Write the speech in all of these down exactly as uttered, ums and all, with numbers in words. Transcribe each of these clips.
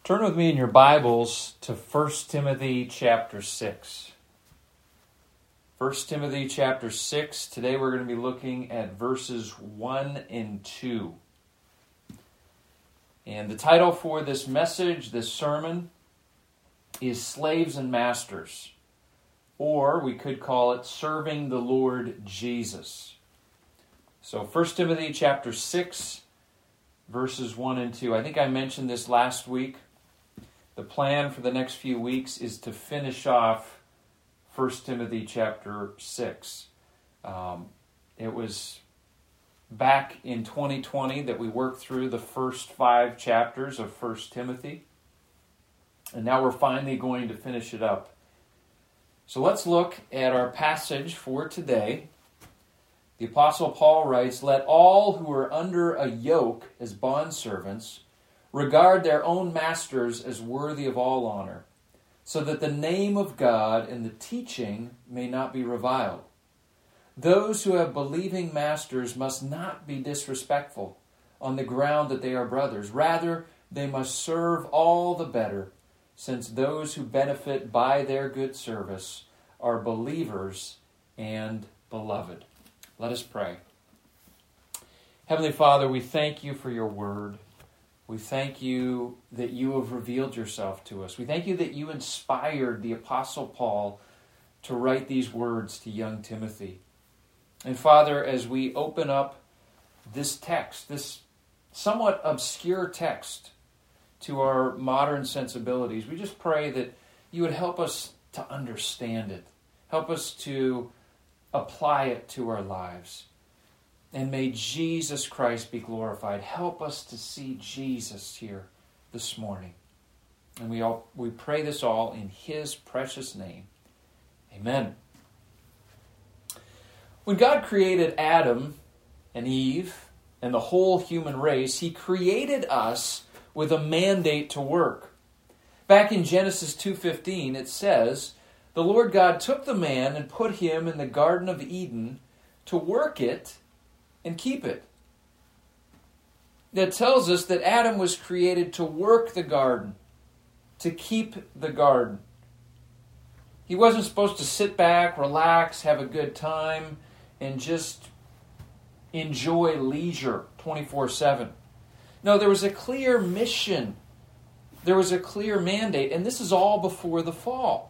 Turn with me in your Bibles to First Timothy chapter six. First Timothy chapter six. Today we're going to be looking at verses one and two. And the title for this message, this sermon, is Slaves and Masters. Or we could call it Serving the Lord Jesus. So First Timothy chapter six, verses one and two. I think I mentioned this last week. The plan for the next few weeks is to finish off First Timothy chapter six. Um, it was back in twenty twenty that we worked through the first five chapters of First Timothy. And now we're finally going to finish it up. So let's look at our passage for today. The Apostle Paul writes, "Let all who are under a yoke as bondservants regard their own masters as worthy of all honor, so that the name of God and the teaching may not be reviled. Those who have believing masters must not be disrespectful on the ground that they are brothers. Rather, they must serve all the better, since those who benefit by their good service are believers and beloved." Let us pray. Heavenly Father, we thank you for your word. We thank you that you have revealed yourself to us. We thank you that you inspired the Apostle Paul to write these words to young Timothy. And Father, as we open up this text, this somewhat obscure text to our modern sensibilities, we just pray that you would help us to understand it. Help us to apply it to our lives. And may Jesus Christ be glorified. Help us to see Jesus here this morning. And we all we pray this all in his precious name. Amen. When God created Adam and Eve and the whole human race, he created us with a mandate to work. Back in Genesis two fifteen, it says, "The Lord God took the man and put him in the Garden of Eden to work it and keep it." That tells us that Adam was created to work the garden, to keep the garden. He wasn't supposed to sit back, relax, have a good time, and just enjoy leisure twenty-four seven. No, there was a clear mission. There was a clear mandate, and this is all before the fall.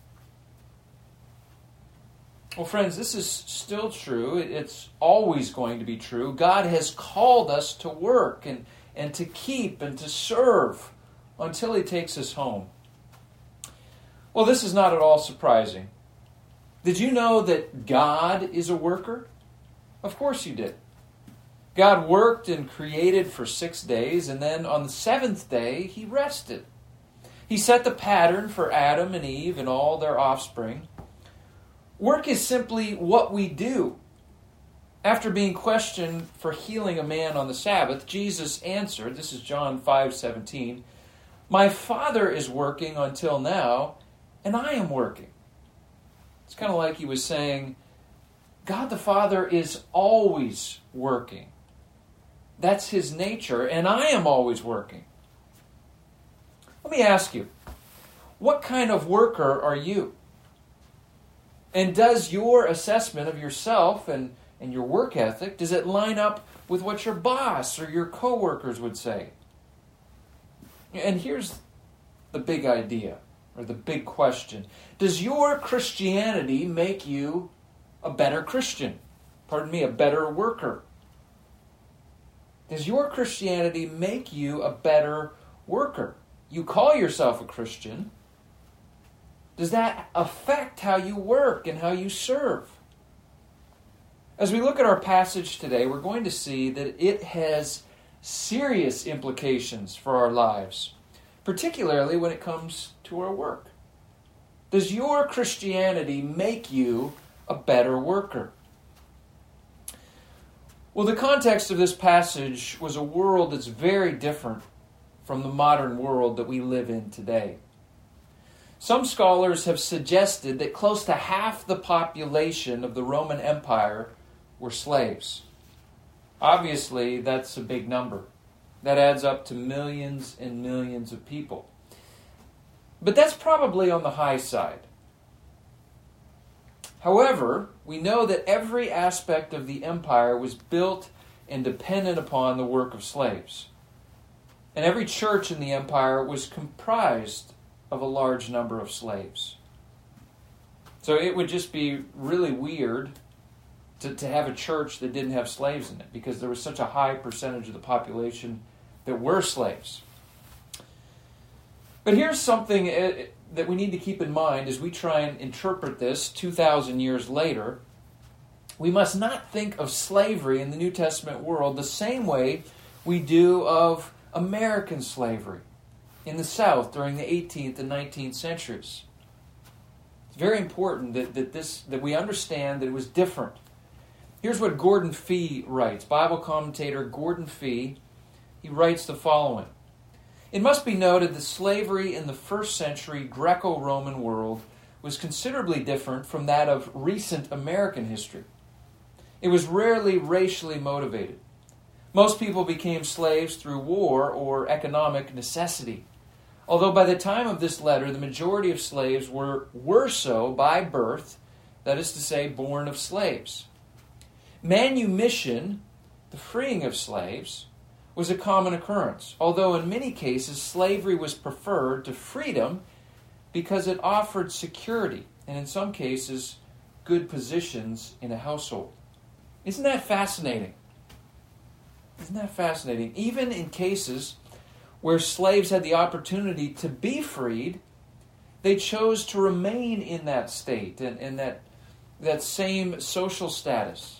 Well, friends, this is still true. It's always going to be true. God has called us to work and, and to keep and to serve until he takes us home. Well, this is not at all surprising. Did you know that God is a worker? Of course you did. God worked and created for six days, and then on the seventh day, he rested. He set the pattern for Adam and Eve and all their offspring. Work is simply what we do. After being questioned for healing a man on the Sabbath, Jesus answered, this is John five seventeen, "My Father is working until now, and I am working." It's kind of like he was saying, God the Father is always working. That's his nature, and I am always working. Let me ask you, what kind of worker are you? And does your assessment of yourself and, and your work ethic, does it line up with what your boss or your coworkers would say? And here's the big idea, or the big question. Does your Christianity make you a better Christian? Pardon me, a better worker? Does your Christianity make you a better worker? You call yourself a Christian. Does that affect how you work and how you serve? As we look at our passage today, we're going to see that it has serious implications for our lives, particularly when it comes to our work. Does your Christianity make you a better worker? Well, the context of this passage was a world that's very different from the modern world that we live in today. Some scholars have suggested that close to half the population of the Roman Empire were slaves. Obviously, that's a big number. That adds up to millions and millions of people. But that's probably on the high side. However, we know that every aspect of the empire was built and dependent upon the work of slaves. And every church in the empire was comprised of a large number of slaves. So it would just be really weird to, to have a church that didn't have slaves in it, because there was such a high percentage of the population that were slaves. But here's something that we need to keep in mind as we try and interpret this two thousand years later. We must not think of slavery in the New Testament world the same way we do of American slavery in the South during the eighteenth and nineteenth centuries. It's very important that, that, this, that we understand that it was different. Here's what Gordon Fee writes, Bible commentator Gordon Fee. He writes the following. It must be noted that slavery in the first century Greco-Roman world was considerably different from that of recent American history. It was rarely racially motivated. Most people became slaves through war or economic necessity. Although by the time of this letter, the majority of slaves were, were so by birth, that is to say, born of slaves. Manumission, the freeing of slaves, was a common occurrence, although in many cases slavery was preferred to freedom because it offered security and in some cases good positions in a household. Isn't that fascinating? Isn't that fascinating? Even in cases where slaves had the opportunity to be freed, they chose to remain in that state and, and that, that same social status.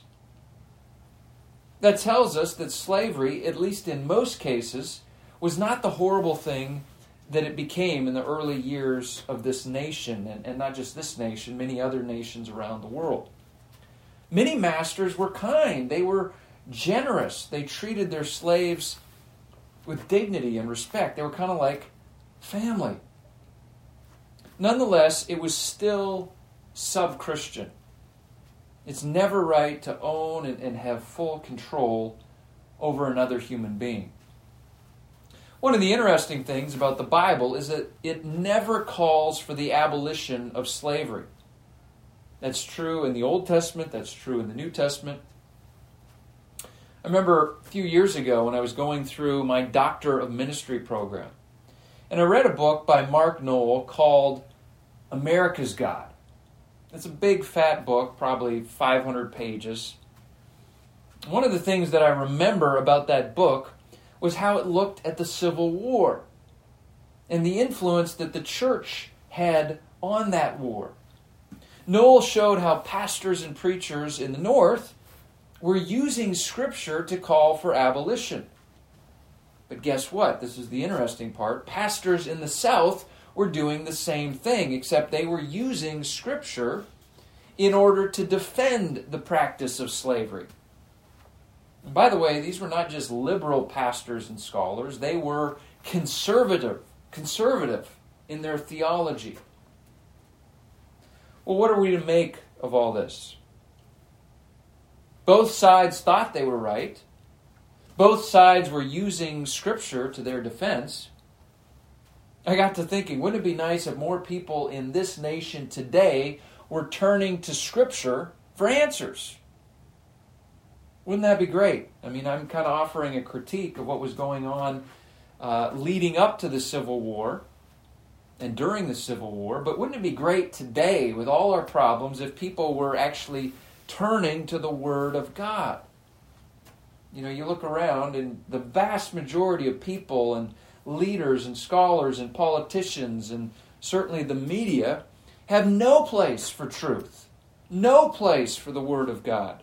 That tells us that slavery, at least in most cases, was not the horrible thing that it became in the early years of this nation, and, and not just this nation, many other nations around the world. Many masters were kind. They were generous. They treated their slaves with dignity and respect. They were kind of like family. Nonetheless, it was still sub-Christian. It's never right to own and, and have full control over another human being. One of the interesting things about the Bible is that it never calls for the abolition of slavery. That's true in the Old Testament. That's true in the New Testament. I remember a few years ago when I was going through my Doctor of Ministry program, and I read a book by Mark Noll called America's God. It's a big, fat book, probably five hundred pages. One of the things that I remember about that book was how it looked at the Civil War and the influence that the church had on that war. Noll showed how pastors and preachers in the North were using Scripture to call for abolition. But guess what? This is the interesting part. Pastors in the South were doing the same thing, except they were using Scripture in order to defend the practice of slavery. And by the way, these were not just liberal pastors and scholars. They were conservative, conservative in their theology. Well, what are we to make of all this? Both sides thought they were right. Both sides were using Scripture to their defense. I got to thinking, wouldn't it be nice if more people in this nation today were turning to Scripture for answers? Wouldn't that be great? I mean, I'm kind of offering a critique of what was going on uh, leading up to the Civil War and during the Civil War, but wouldn't it be great today, with all our problems, if people were actually turning to the Word of God? You know, you look around and the vast majority of people and leaders and scholars and politicians and certainly the media have no place for truth, no place for the Word of God.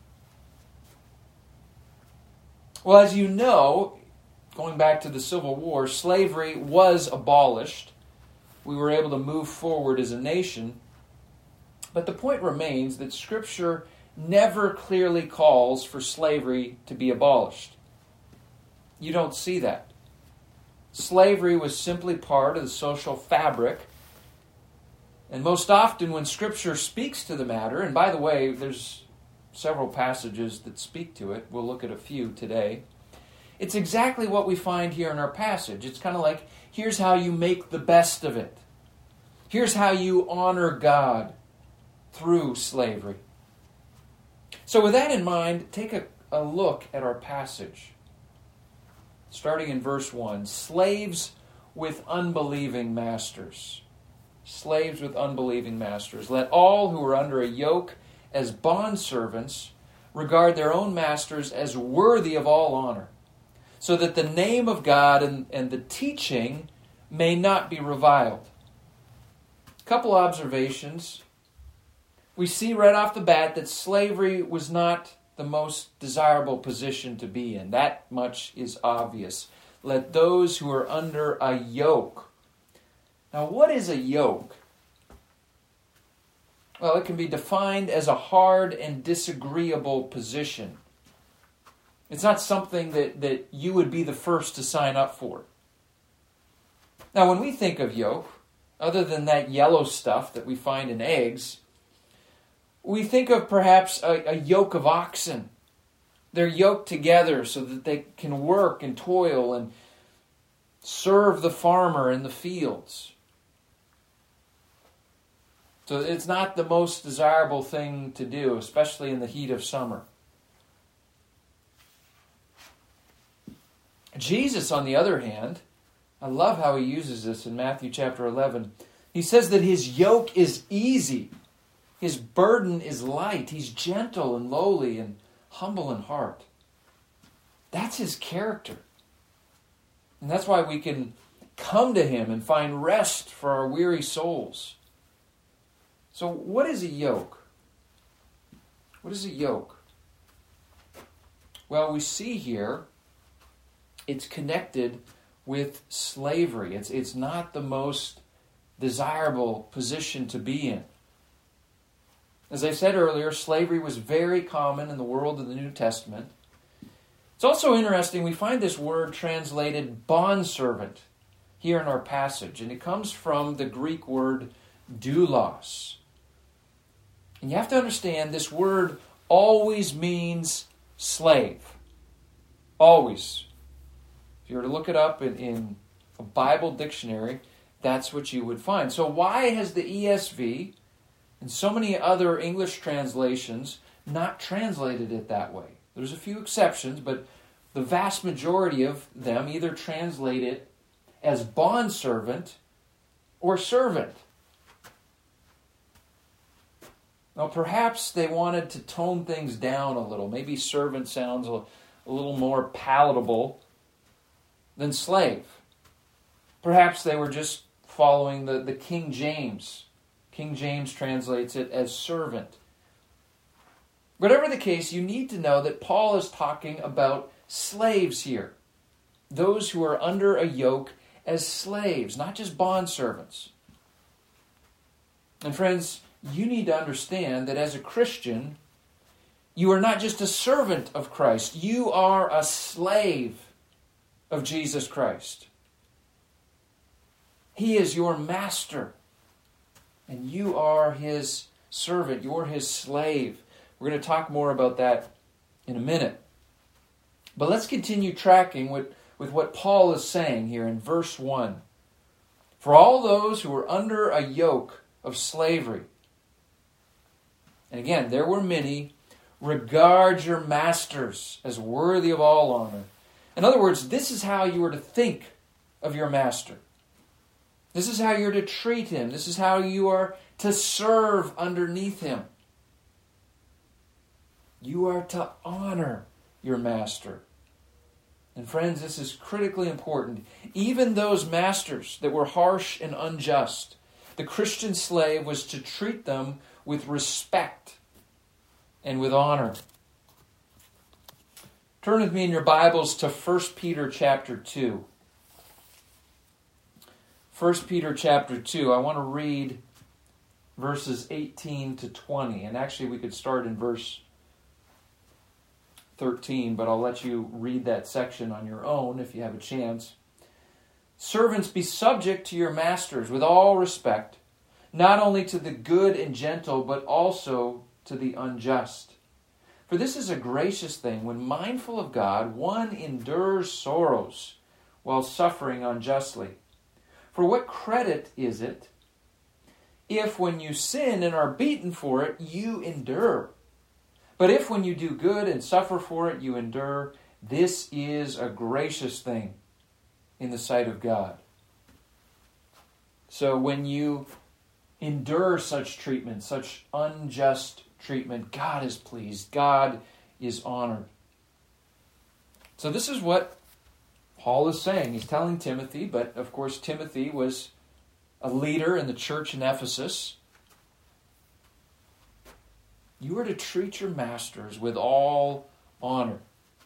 Well, as you know, going back to the Civil War, slavery was abolished. We were able to move forward as a nation. But the point remains that Scripture never clearly calls for slavery to be abolished. You don't see that. Slavery was simply part of the social fabric. And most often when Scripture speaks to the matter, and by the way, there's several passages that speak to it. We'll look at a few today. It's exactly what we find here in our passage. It's kind of like, here's how you make the best of it. Here's how you honor God through slavery. So with that in mind, take a, a look at our passage. Starting in verse one, slaves with unbelieving masters. Slaves with unbelieving masters. Let all who are under a yoke as bondservants regard their own masters as worthy of all honor, so that the name of God and, and the teaching may not be reviled. A couple observations. We see right off the bat that slavery was not the most desirable position to be in. That much is obvious. Let those who are under a yoke. Now, what is a yoke? Well, it can be defined as a hard and disagreeable position. It's not something that, that you would be the first to sign up for. Now, when we think of yoke, other than that yellow stuff that we find in eggs, we think of perhaps a, a yoke of oxen. They're yoked together so that they can work and toil and serve the farmer in the fields. So it's not the most desirable thing to do, especially in the heat of summer. Jesus, on the other hand, I love how he uses this in Matthew chapter eleven. He says that his yoke is easy. His burden is light. He's gentle and lowly and humble in heart. That's his character. And that's why we can come to him and find rest for our weary souls. So what is a yoke? What is a yoke? Well, we see here it's connected with slavery. It's, it's not the most desirable position to be in. As I said earlier, slavery was very common in the world of the New Testament. It's also interesting, we find this word translated bondservant here in our passage, and it comes from the Greek word doulos. And you have to understand, this word always means slave. Always. If you were to look it up in, in a Bible dictionary, that's what you would find. So why has the E S V and so many other English translations not translated it that way? There's a few exceptions, but the vast majority of them either translate it as bondservant or servant. Now, perhaps they wanted to tone things down a little. Maybe servant sounds a, a little more palatable than slave. Perhaps they were just following the, the King James. King James translates it as servant. Whatever the case, you need to know that Paul is talking about slaves here. Those who are under a yoke as slaves, not just bondservants. And friends, you need to understand that as a Christian, you are not just a servant of Christ. You are a slave of Jesus Christ. He is your master, and you are his servant. You're his slave. We're going to talk more about that in a minute. But let's continue tracking with, with what Paul is saying here in verse one. For all those who are under a yoke of slavery, and again, there were many, regard your masters as worthy of all honor. In other words, this is how you are to think of your master. This is how you're to treat him. This is how you are to serve underneath him. You are to honor your master. And friends, this is critically important. Even those masters that were harsh and unjust, the Christian slave was to treat them with respect and with honor. Turn with me in your Bibles to First Peter chapter two. First Peter chapter two. I want to read verses eighteen to twenty. And actually we could start in verse thirteen, but I'll let you read that section on your own if you have a chance. Servants, be subject to your masters with all respect, not only to the good and gentle, but also to the unjust. For this is a gracious thing. When mindful of God, one endures sorrows while suffering unjustly. For what credit is it if when you sin and are beaten for it, you endure? But if when you do good and suffer for it, you endure, this is a gracious thing in the sight of God. So when you endure such treatment, such unjust treatment, God is pleased. God is honored. So this is what Paul is saying. He's telling Timothy, but of course Timothy was a leader in the church in Ephesus. You are to treat your masters with all honor.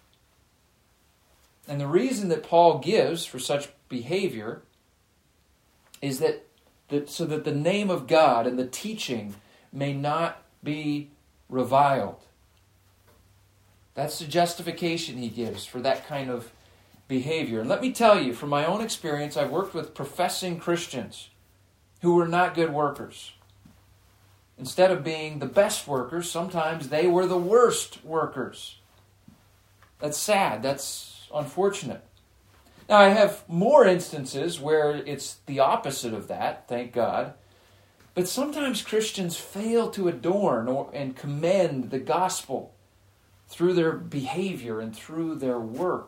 And the reason that Paul gives for such behavior is that, that so that the name of God and the teaching may not be reviled. That's the justification he gives for that kind of behavior. And let me tell you, from my own experience, I've worked with professing Christians who were not good workers. Instead of being the best workers, sometimes they were the worst workers. That's sad. That's unfortunate. Now, I have more instances where it's the opposite of that, thank God. But sometimes Christians fail to adorn or, and commend the gospel through their behavior and through their work.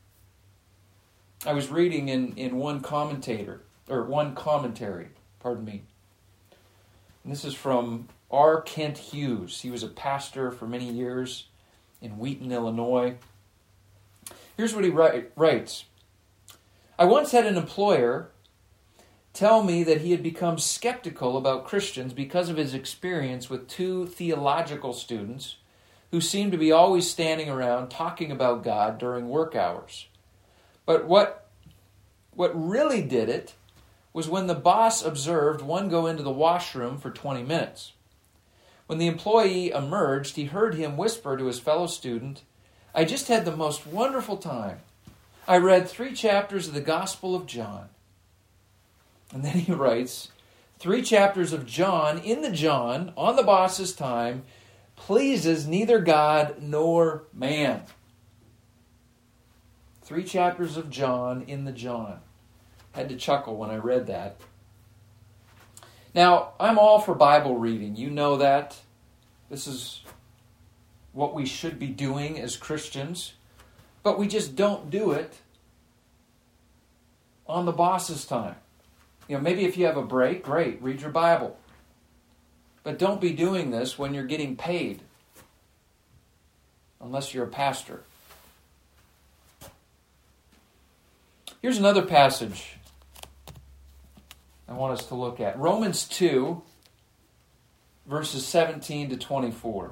I was reading in, in one commentator, or one commentary, pardon me. And this is from R. Kent Hughes. He was a pastor for many years in Wheaton, Illinois. Here's what he write, writes. I once had an employer tell me that he had become skeptical about Christians because of his experience with two theological students who seemed to be always standing around talking about God during work hours. But what, what really did it was when the boss observed one go into the washroom for twenty minutes. When the employee emerged, he heard him whisper to his fellow student, I just had the most wonderful time. I read three chapters of the Gospel of John. And then he writes, three chapters of John in the John, on the boss's time, pleases neither God nor man. Three chapters of John in the John. Had to chuckle when I read that. Now, I'm all for Bible reading. You know that. This is what we should be doing as Christians. But we just don't do it on the boss's time. You know, maybe if you have a break, great, read your Bible. But don't be doing this when you're getting paid. Unless you're a pastor. Here's another passage I want us to look at. Romans two, verses seventeen to twenty-four.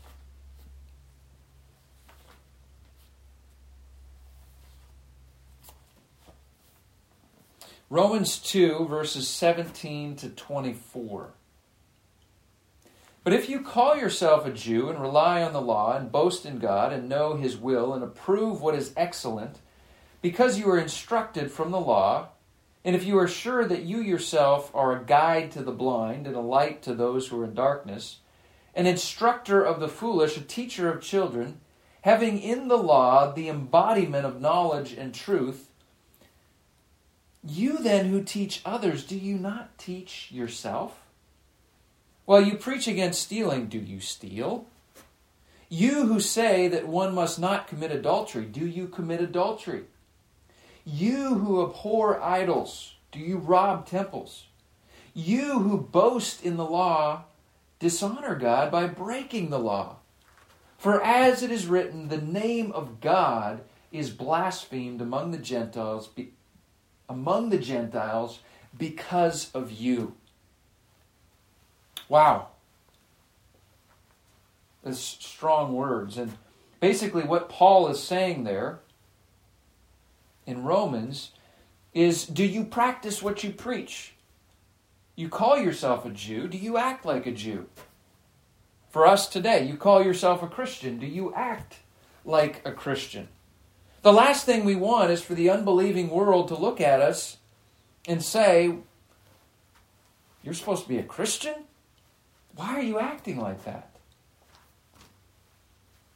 Romans two, verses seventeen to twenty-four. But if you call yourself a Jew and rely on the law and boast in God and know His will and approve what is excellent, because you are instructed from the law, and if you are sure that you yourself are a guide to the blind and a light to those who are in darkness, an instructor of the foolish, a teacher of children, having in the law the embodiment of knowledge and truth, you then who teach others, do you not teach yourself? While you preach against stealing, do you steal? You who say that one must not commit adultery, do you commit adultery? You who abhor idols, do you rob temples? You who boast in the law, dishonor God by breaking the law. For as it is written, the name of God is blasphemed among the Gentiles, be, among the Gentiles because of you. Wow. That's strong words. And basically what Paul is saying there in Romans is, do you practice what you preach? You call yourself a Jew. Do you act like a Jew? For us today, you call yourself a Christian. Do you act like a Christian? The last thing we want is for the unbelieving world to look at us and say, you're supposed to be a Christian? Why are you acting like that?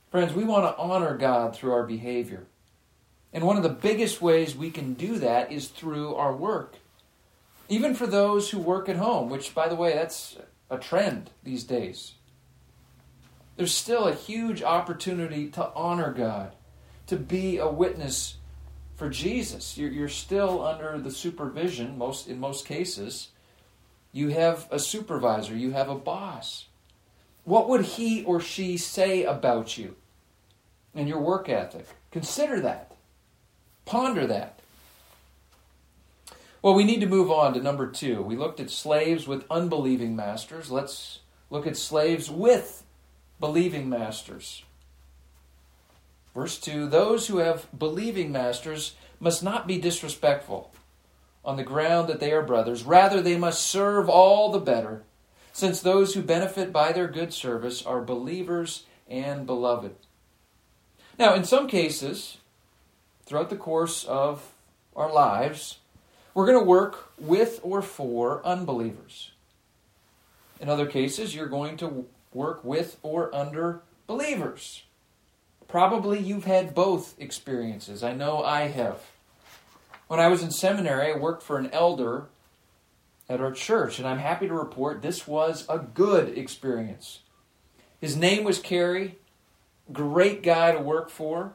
Friends, we want to honor God through our behavior. And one of the biggest ways we can do that is through our work. Even for those who work at home, which, by the way, that's a trend these days. There's still a huge opportunity to honor God, to be a witness for Jesus. You're, you're still under the supervision, most in most cases. You have a supervisor, you have a boss. What would he or she say about you and your work ethic? Consider that. Ponder that. Well, we need to move on to number two. We looked at slaves with unbelieving masters. Let's look at slaves with believing masters. Verse two, those who have believing masters must not be disrespectful on the ground that they are brothers. Rather, they must serve all the better, since those who benefit by their good service are believers and beloved. Now, in some cases, throughout the course of our lives, we're going to work with or for unbelievers. In other cases, you're going to work with or under believers. Probably you've had both experiences. I know I have. When I was in seminary, I worked for an elder at our church, and I'm happy to report this was a good experience. His name was Kerry, great guy to work for.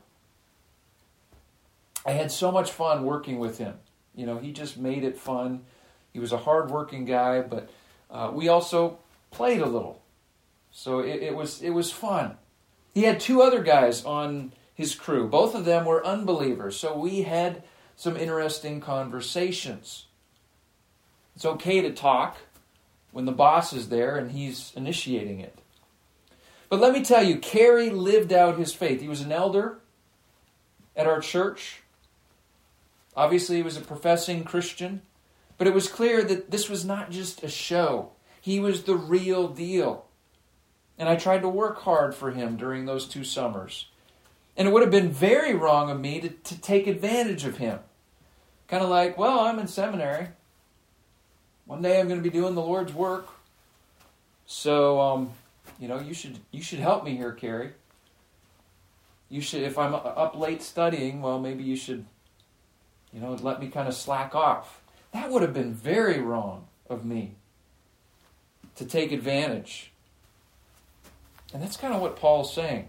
I had so much fun working with him. You know, he just made it fun. He was a hard-working guy, but uh, we also played a little. So it, it was it was fun. He had two other guys on his crew. Both of them were unbelievers, so we had some interesting conversations. It's okay to talk when the boss is there and he's initiating it. But let me tell you, Kerry lived out his faith. He was an elder at our church. Obviously, he was a professing Christian. But it was clear that this was not just a show. He was the real deal. And I tried to work hard for him during those two summers. And it would have been very wrong of me to, to take advantage of him. Kind of like, well, I'm in seminary. One day I'm going to be doing the Lord's work. So, um, you know, you should you should help me here, Kerry. You should, if I'm up late studying, well, maybe you should, you know, let me kind of slack off. That would have been very wrong of me to take advantage. And that's kind of what Paul's saying.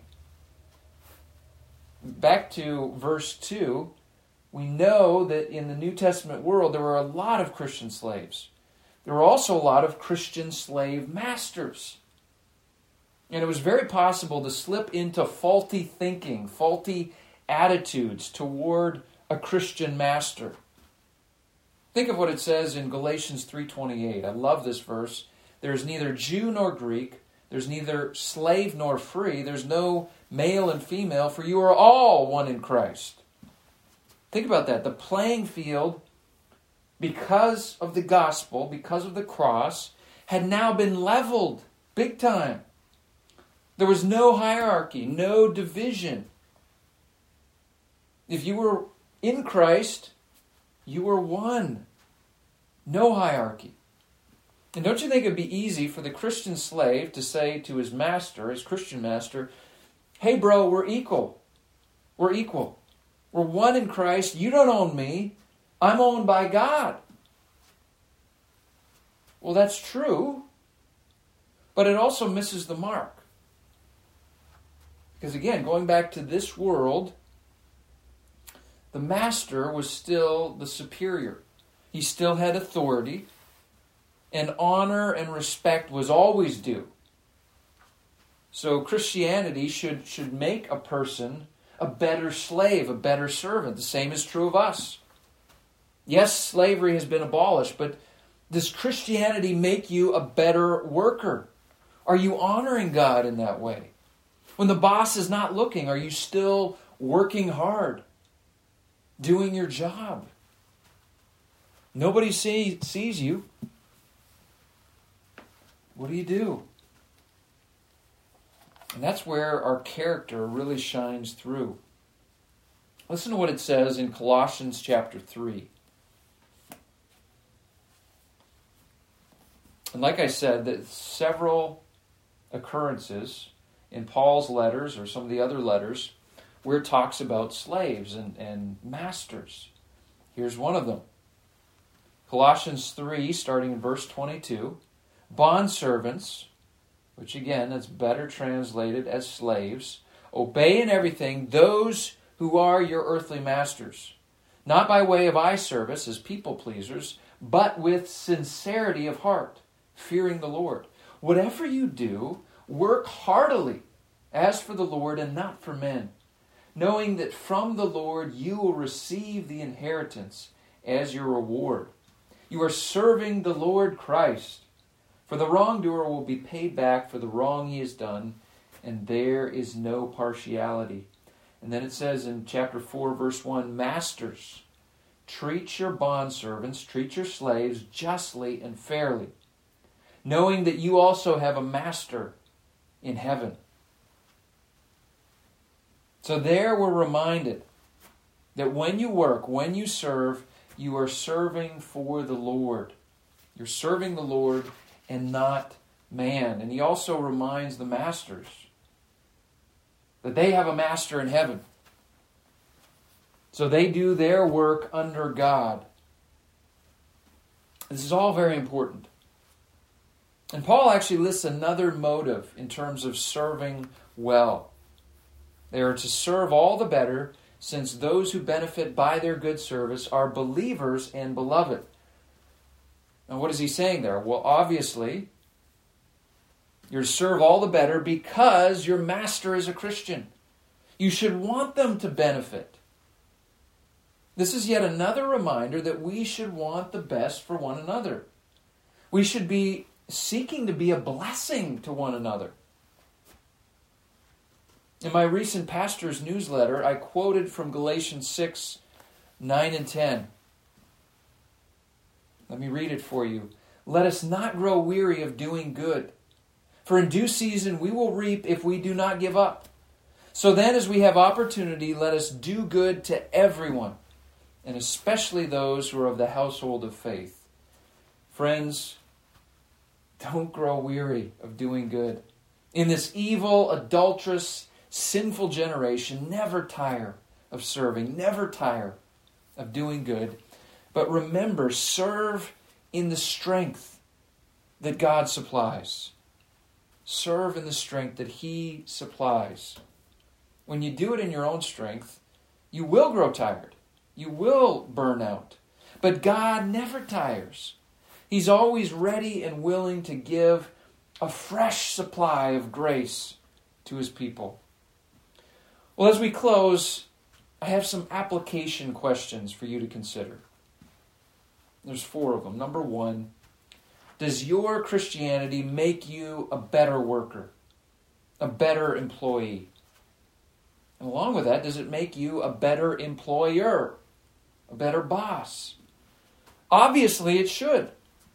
Back to verse two, we know that in the New Testament world there were a lot of Christian slaves. There were also a lot of Christian slave masters. And it was very possible to slip into faulty thinking, faulty attitudes toward a Christian master. Think of what it says in Galatians three twenty-eight. I love this verse. There is neither Jew nor Greek. There's neither slave nor free. There's no male and female, for you are all one in Christ. Think about that. The playing field, because of the gospel, because of the cross, had now been leveled big time. There was no hierarchy, no division. If you were in Christ, you were one. No hierarchy. And don't you think it would be easy for the Christian slave to say to his master, his Christian master, hey bro, we're equal. We're equal. We're one in Christ. You don't own me. I'm owned by God. Well, that's true, but it also misses the mark. Because again, going back to this world, the master was still the superior. He still had authority, and honor and respect was always due. So Christianity should, should make a person a better slave, a better servant. The same is true of us. Yes, slavery has been abolished, but does Christianity make you a better worker? Are you honoring God in that way? When the boss is not looking, are you still working hard, doing your job? Nobody see, sees you. What do you do? And that's where our character really shines through. Listen to what it says in Colossians chapter three. And like I said, that several occurrences in Paul's letters or some of the other letters where it talks about slaves and, and masters. Here's one of them. Colossians three, starting in verse twenty-two. Bondservants, which again, that's better translated as slaves, obey in everything those who are your earthly masters, not by way of eye service as people pleasers, but with sincerity of heart, fearing the Lord. Whatever you do, work heartily as for the Lord and not for men, knowing that from the Lord you will receive the inheritance as your reward. You are serving the Lord Christ. For the wrongdoer will be paid back for the wrong he has done, and there is no partiality. And then it says in chapter four, verse one, Masters, treat your bondservants, treat your slaves justly and fairly, knowing that you also have a master in heaven. So there we're reminded that when you work, when you serve, you are serving for the Lord. You're serving the Lord and not man. And he also reminds the masters that they have a master in heaven. So they do their work under God. This is all very important. And Paul actually lists another motive in terms of serving well. They are to serve all the better, since those who benefit by their good service are believers and beloved. Now, what is he saying there? Well, obviously, you're to serve all the better because your master is a Christian. You should want them to benefit. This is yet another reminder that we should want the best for one another. We should be seeking to be a blessing to one another. In my recent pastor's newsletter, I quoted from Galatians six, nine and ten. Let me read it for you. Let us not grow weary of doing good, for in due season we will reap if we do not give up. So then, as we have opportunity, let us do good to everyone, and especially those who are of the household of faith. Friends, don't grow weary of doing good. In this evil, adulterous, sinful generation, never tire of serving, never tire of doing good. But remember, serve in the strength that God supplies. Serve in the strength that He supplies. When you do it in your own strength, you will grow tired. You will burn out. But God never tires. He's always ready and willing to give a fresh supply of grace to His people. Well, as we close, I have some application questions for you to consider. There's four of them. Number one, does your Christianity make you a better worker, a better employee? And along with that, does it make you a better employer, a better boss? Obviously, it should.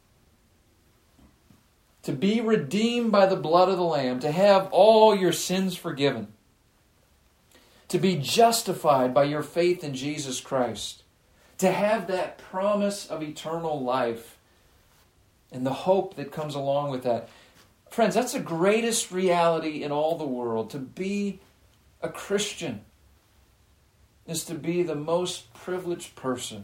To be redeemed by the blood of the Lamb, to have all your sins forgiven, to be justified by your faith in Jesus Christ, to have that promise of eternal life and the hope that comes along with that. Friends, that's the greatest reality in all the world. To be a Christian is to be the most privileged person.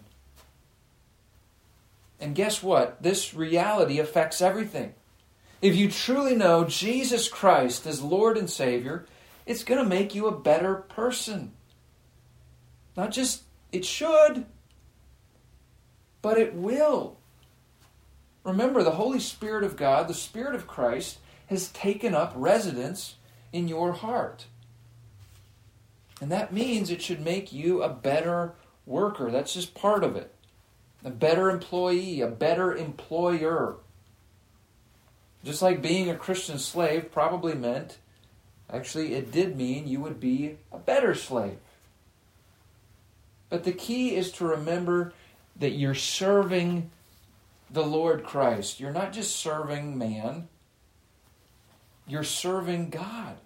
And guess what? This reality affects everything. If you truly know Jesus Christ as Lord and Savior, it's going to make you a better person. Not just, it should, but it will. Remember, the Holy Spirit of God, the Spirit of Christ, has taken up residence in your heart. And that means it should make you a better worker. That's just part of it. A better employee, a better employer. Just like being a Christian slave probably meant, actually it did mean you would be a better slave. But the key is to remember that you're serving the Lord Christ. You're not just serving man. You're serving God.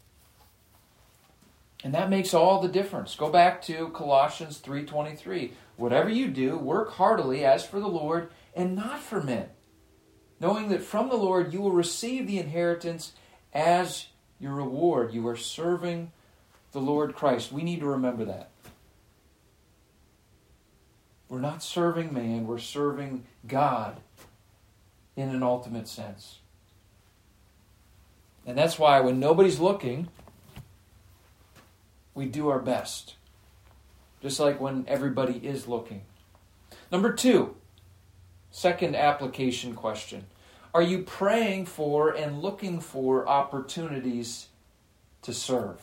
And that makes all the difference. Go back to Colossians three twenty-three. Whatever you do, work heartily as for the Lord and not for men, knowing that from the Lord you will receive the inheritance as your reward. You are serving the Lord Christ. We need to remember that. We're not serving man, we're serving God in an ultimate sense. And that's why when nobody's looking, we do our best. Just like when everybody is looking. Number two, second application question. Are you praying for and looking for opportunities to serve?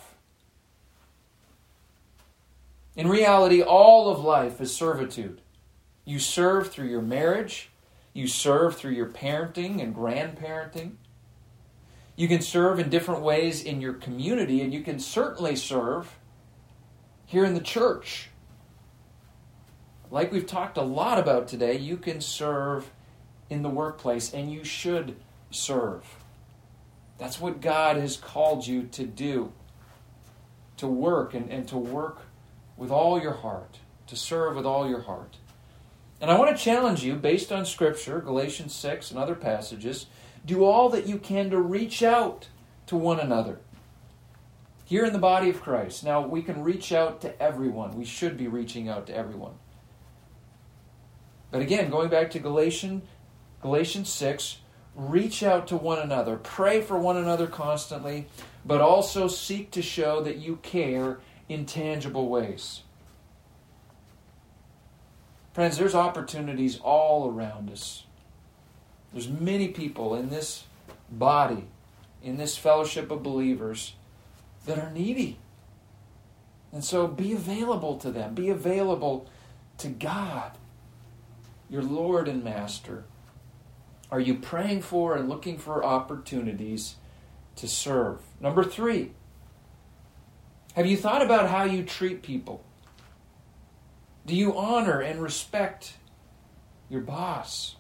In reality, all of life is servitude. You serve through your marriage. You serve through your parenting and grandparenting. You can serve in different ways in your community, and you can certainly serve here in the church. Like we've talked a lot about today, you can serve in the workplace, and you should serve. That's what God has called you to do. To work and, and to work with all your heart. To serve with all your heart. And I want to challenge you, based on Scripture, Galatians six and other passages, do all that you can to reach out to one another. Here in the body of Christ. Now, we can reach out to everyone. We should be reaching out to everyone. But again, going back to Galatians, Galatians six, reach out to one another. Pray for one another constantly, but also seek to show that you care in tangible ways. Friends, there's opportunities all around us. There's many people in this body, in this fellowship of believers, that are needy. And so be available to them. Be available to God, your Lord and Master. Are you praying for and looking for opportunities to serve? Number three, have you thought about how you treat people? Do you honor and respect your boss?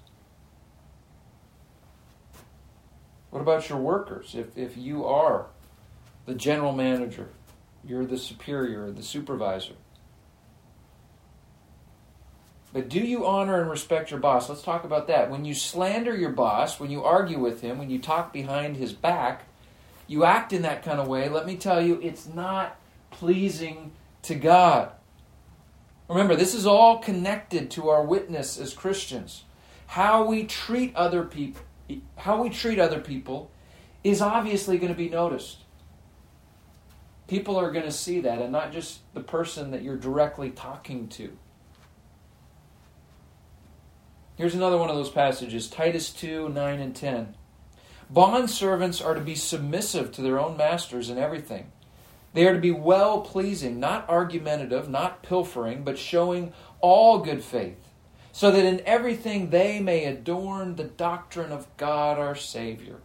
What about your workers? If, if you are the general manager, you're the superior, the supervisor. But do you honor and respect your boss? Let's talk about that. When you slander your boss, when you argue with him, when you talk behind his back, you act in that kind of way, let me tell you, it's not pleasing to God. Remember, this is all connected to our witness as Christians. How we treat other people, how we treat other people is obviously going to be noticed. People are going to see that, and not just the person that you're directly talking to. Here's another one of those passages, Titus two, nine and ten. Bondservants are to be submissive to their own masters in everything. They are to be well-pleasing, not argumentative, not pilfering, but showing all good faith, so that in everything they may adorn the doctrine of God our Savior.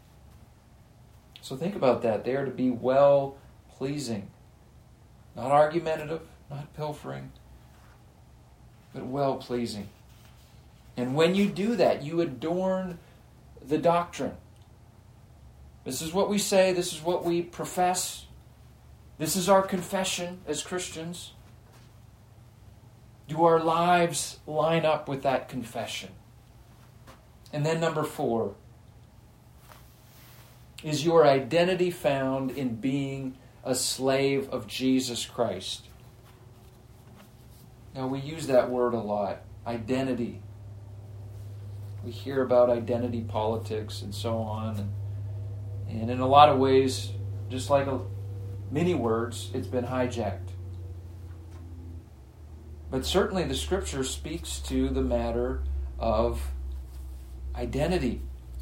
So think about that. They are to be well-pleasing, not argumentative, not pilfering, but well-pleasing. And when you do that, you adorn the doctrine. This is what we say, this is what we profess. This is our confession as Christians. Do our lives line up with that confession? And then number four, is your identity found in being a slave of Jesus Christ? Now, we use that word a lot, identity. We hear about identity politics and so on. And, and in a lot of ways, just like a, many words, it's been hijacked. But certainly the Scripture speaks to the matter of identity.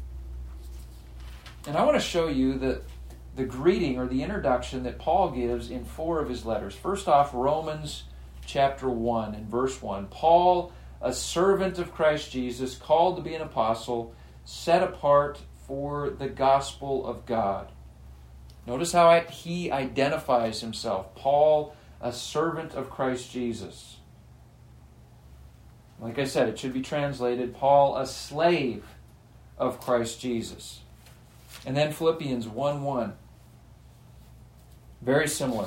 And I want to show you the, the greeting or the introduction that Paul gives in four of his letters. First off, Romans chapter one and verse one. Paul, a servant of Christ Jesus, called to be an apostle, set apart for the gospel of God. Notice how I, he identifies himself. Paul, a servant of Christ Jesus. Like I said, it should be translated, Paul, a slave of Christ Jesus. And then Philippians one one. Very similar.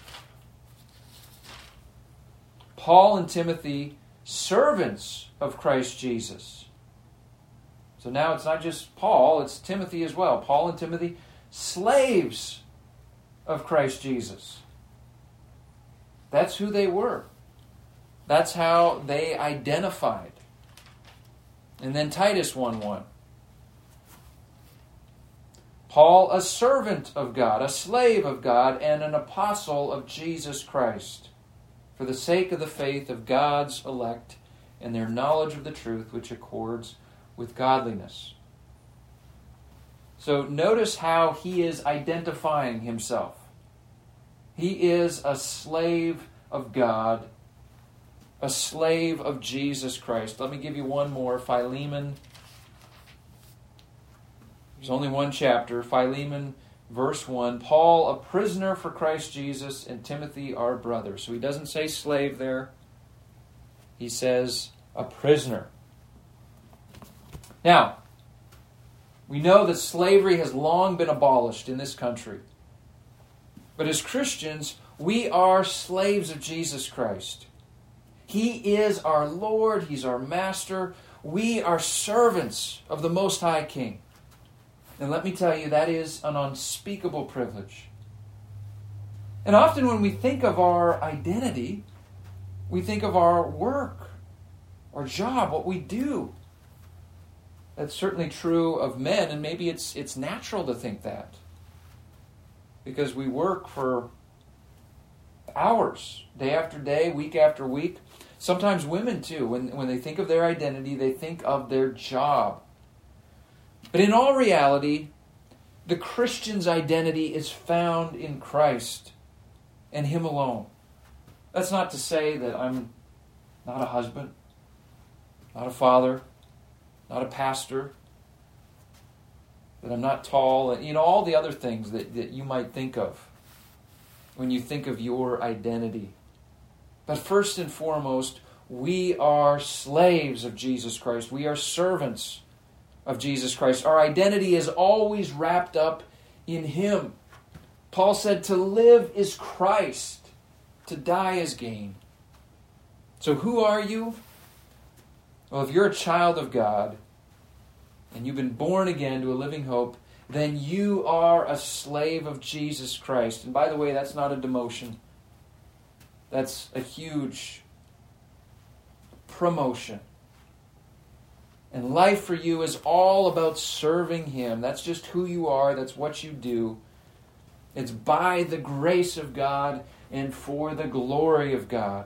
Paul and Timothy, servants of Christ Jesus. So now it's not just Paul, it's Timothy as well. Paul and Timothy, slaves of Christ Jesus. That's who they were. That's how they identified. And then Titus one one. Paul, a servant of God, a slave of God, and an apostle of Jesus Christ, for the sake of the faith of God's elect and their knowledge of the truth which accords with godliness. So notice how he is identifying himself. He is a slave of God, a slave of Jesus Christ. Let me give you one more. Philemon. There's only one chapter. Philemon, verse one. Paul, a prisoner for Christ Jesus, and Timothy, our brother. So he doesn't say slave there. He says a prisoner. Now, we know that slavery has long been abolished in this country. But as Christians, we are slaves of Jesus Christ. He is our Lord. He's our Master. We are servants of the Most High King. And let me tell you, that is an unspeakable privilege. And often when we think of our identity, we think of our work, our job, what we do. That's certainly true of men, and maybe it's it's natural to think that. Because we work for hours, day after day, week after week. Sometimes women too, when, when they think of their identity, they think of their job. But in all reality, the Christian's identity is found in Christ and Him alone. That's not to say that I'm not a husband, not a father, not a pastor, that I'm not tall, and you know, all the other things that, that you might think of when you think of your identity. But first and foremost, we are slaves of Jesus Christ. We are servants of Jesus Christ. Our identity is always wrapped up in Him. Paul said, to live is Christ, to die is gain. So who are you? Well, if you're a child of God, and you've been born again to a living hope, then you are a slave of Jesus Christ. And by the way, that's not a demotion. That's a huge promotion. And life for you is all about serving Him. That's just who you are. That's what you do. It's by the grace of God and for the glory of God.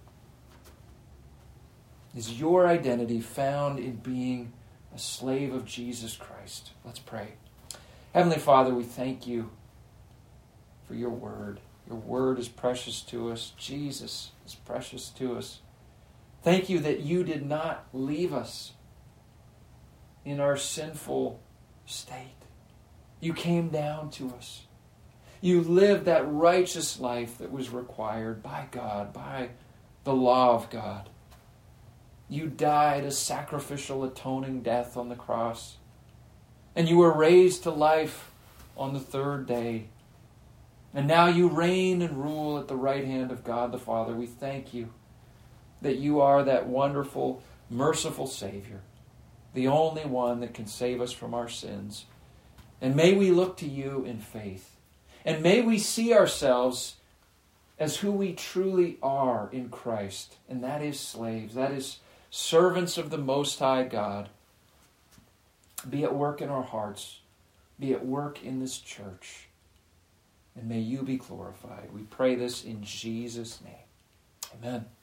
Is your identity found in being a slave of Jesus Christ? Let's pray. Heavenly Father, we thank You for Your word. Your word is precious to us. Jesus is precious to us. Thank You that You did not leave us in our sinful state. You came down to us. You lived that righteous life that was required by God, by the law of God. You died a sacrificial atoning death on the cross. And You were raised to life on the third day. And now You reign and rule at the right hand of God the Father. We thank You that You are that wonderful, merciful Savior, the only one that can save us from our sins. And may we look to You in faith. And may we see ourselves as who we truly are in Christ. And that is slaves. That is servants of the Most High God. Be at work in our hearts. Be at work in this church. And may You be glorified. We pray this in Jesus' name. Amen.